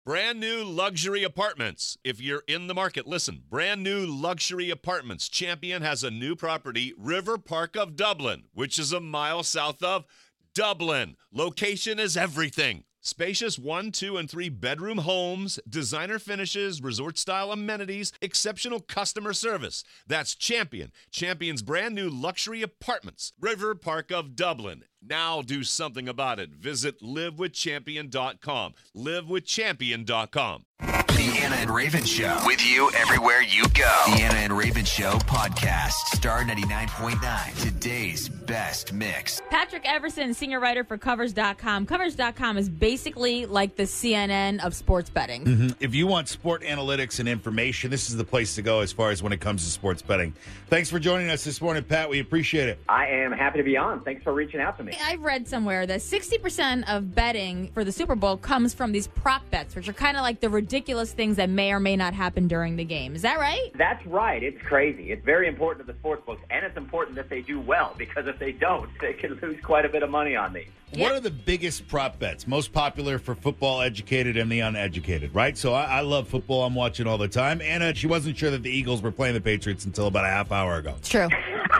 Brand new luxury apartments. If you're in the market, listen. Brand new luxury apartments. Champion has a new property, River Park of Dublin, which is a mile south of Dublin. Location is everything. Spacious 1, 2, and 3 bedroom homes, designer finishes, resort-style amenities, exceptional customer service. That's Champion. Champion's brand new luxury apartments. River Park of Dublin. Now do something about it. Visit livewithchampion.com. Livewithchampion.com. The Anna and Raven Show. With you everywhere you go. The Anna and Raven Show podcast. Star 99.9. Today's best mix. Patrick Everson, senior writer for Covers.com. Covers.com is basically like the CNN of sports betting. Mm-hmm. If you want sport analytics and information, this is the place to go as far as when it comes to sports betting. Thanks for joining us this morning, Pat. We appreciate it. I am happy to be on. Thanks for reaching out to me. I read somewhere that 60% of betting for the Super Bowl comes from these prop bets, which are kind of like the ridiculous things that may or may not happen during the game. Is that right? That's right. It's crazy. It's very important to the sports books, and it's important that they do well, because if they don't, they can lose quite a bit of money on these. What are the biggest prop bets? Most popular for football educated and the uneducated, right? So I love football. I'm watching all the time. Anna, she wasn't sure that the Eagles were playing the Patriots until about a half hour ago. It's true.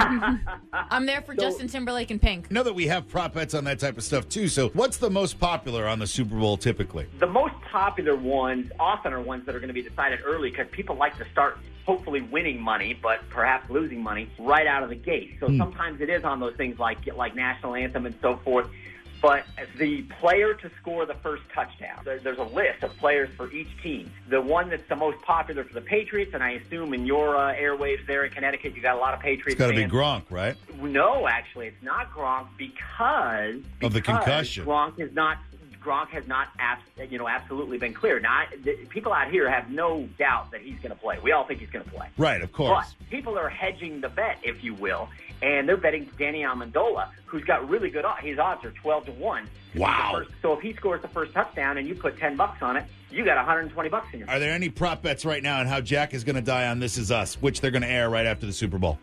I'm there for Justin Timberlake and Pink. I know that we have prop bets on that type of stuff, too. So what's the most popular on the Super Bowl typically? The most popular ones often are ones that are going to be decided early, because people like to start hopefully winning money, but perhaps losing money right out of the gate. So sometimes it is on those things like national anthem and so forth. But the player to score the first touchdown, there's a list of players for each team. The one that's the most popular for the Patriots, and I assume in your airwaves there in Connecticut, you got a lot of Patriots fans. It's got to be Gronk, right? No, actually, it's not Gronk because of the concussion. Gronk has not absolutely been clear. Now, people out here have no doubt that he's going to play. We all think he's going to play. Right, of course. But people are hedging the bet, if you will, and they're betting Danny Amendola, who's got really good odds. His odds are 12-1. Wow. So if he scores the first touchdown and you put $10 on it, you got $120 in your. Are there any prop bets right now on how Jack is going to die on This Is Us, which they're going to air right after the Super Bowl?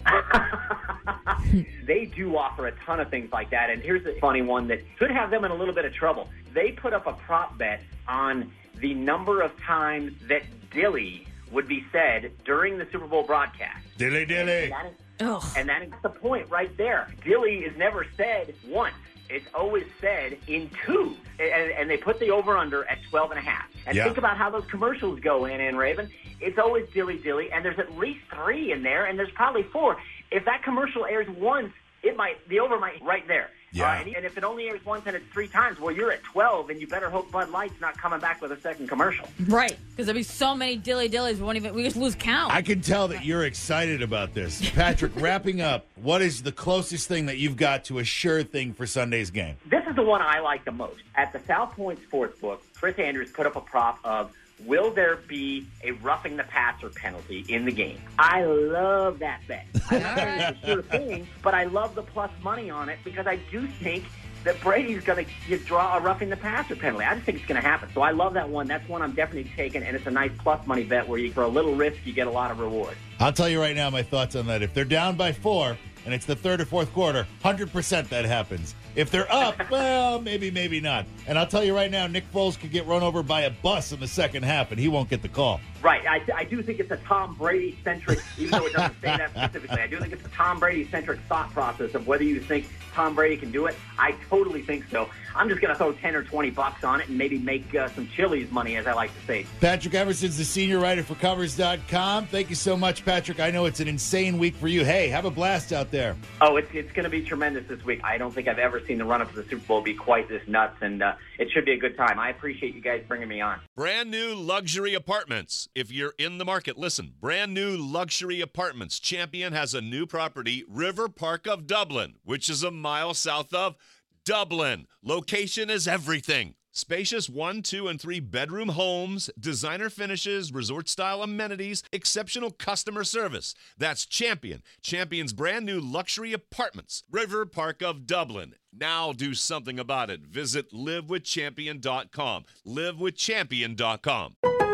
They do offer a ton of things like that, and here's a funny one that could have them in a little bit of trouble. They put up a prop bet on the number of times that Dilly would be said during the Super Bowl broadcast. Dilly, dilly. And that is the point right there. Dilly is never said once. It's always said in two. And they put the over-under at 12.5. And think about how those commercials go in Raven. It's always dilly, dilly, and there's at least 3 in there, and there's probably 4. If that commercial airs once, the over might right there. Yeah. And if it only airs once and it's 3 times, well, you're at 12, and you better hope Bud Light's not coming back with a second commercial. Right, because there'll be so many dilly-dillies, we just lose count. I can tell that you're excited about this. Patrick, wrapping up, what is the closest thing that you've got to a sure thing for Sunday's game? This is the one I like the most. At the South Point Sportsbook, Chris Andrews put up a prop of, will there be a roughing the passer penalty in the game? I love that bet. I know it's a sure thing, but I love the plus money on it, because I do think that Brady's going to draw a roughing the passer penalty. I just think it's going to happen. So I love that one. That's one I'm definitely taking, and it's a nice plus money bet where for a little risk, you get a lot of reward. I'll tell you right now my thoughts on that. If they're down by 4 and it's the third or fourth quarter, 100% that happens. If they're up, well, maybe not. And I'll tell you right now, Nick Foles could get run over by a bus in the second half, and he won't get the call. Right. I do think it's a Tom Brady-centric, even though it doesn't say that specifically, I do think it's a Tom Brady-centric thought process of whether you think Tom Brady can do it. I totally think so. I'm just going to throw 10 or $20 on it and maybe make some Chili's money, as I like to say. Patrick Everson's the senior writer for Covers.com. Thank you so much, Patrick. I know it's an insane week for you. Hey, have a blast out there. Oh, it's going to be tremendous this week. I don't think I've ever seen the run-up to the Super Bowl be quite this nuts, and it should be a good time. I appreciate you guys bringing me on. Brand new luxury apartments. If you're in the market, listen. Brand new luxury apartments. Champion has a new property, River Park of Dublin, which is a mile south of Dublin. Location is everything. Spacious 1, 2, and 3 bedroom homes, designer finishes, resort-style amenities, exceptional customer service. That's Champion. Champion's brand new luxury apartments, River Park of Dublin. Now do something about it. Visit livewithchampion.com. Livewithchampion.com.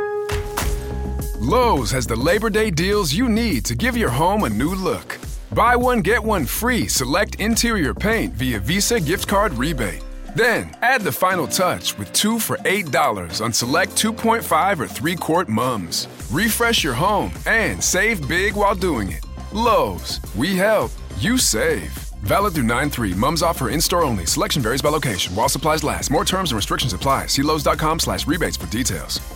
Lowe's has the Labor Day deals you need to give your home a new look. Buy one, get one free select interior paint via Visa gift card rebate. Then, add the final touch with 2 for $8 on select 2.5 or 3-quart mums. Refresh your home and save big while doing it. Lowe's, we help, you save. Valid through 9/3. Mums offer in-store only. Selection varies by location. While supplies last. More terms and restrictions apply. See Lowe's.com/rebates for details.